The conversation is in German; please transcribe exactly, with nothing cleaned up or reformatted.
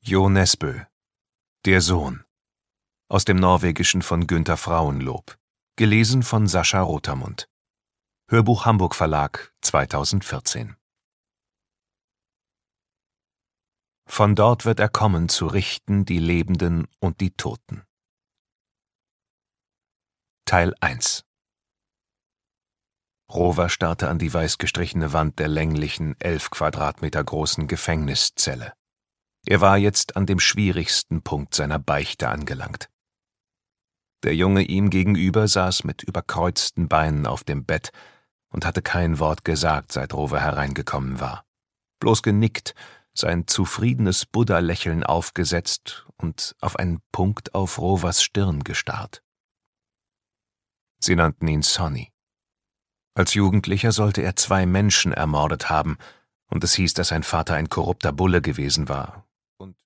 Jo Nesbø, Der Sohn. Aus dem Norwegischen von Günther Frauenlob. Gelesen von Sascha Rotermund. Hörbuch Hamburg Verlag zweitausendvierzehn. Von dort wird er kommen, zu richten die Lebenden und die Toten. Teil eins. Rover starrte an die weiß gestrichene Wand der länglichen, elf Quadratmeter großen Gefängniszelle. Er war jetzt an dem schwierigsten Punkt seiner Beichte angelangt. Der Junge ihm gegenüber saß mit überkreuzten Beinen auf dem Bett und hatte kein Wort gesagt, seit Rover hereingekommen war. Bloß genickt, sein zufriedenes Buddha-Lächeln aufgesetzt und auf einen Punkt auf Rovers Stirn gestarrt. Sie nannten ihn Sonny. Als Jugendlicher sollte er zwei Menschen ermordet haben, und es hieß, dass sein Vater ein korrupter Bulle gewesen war. Und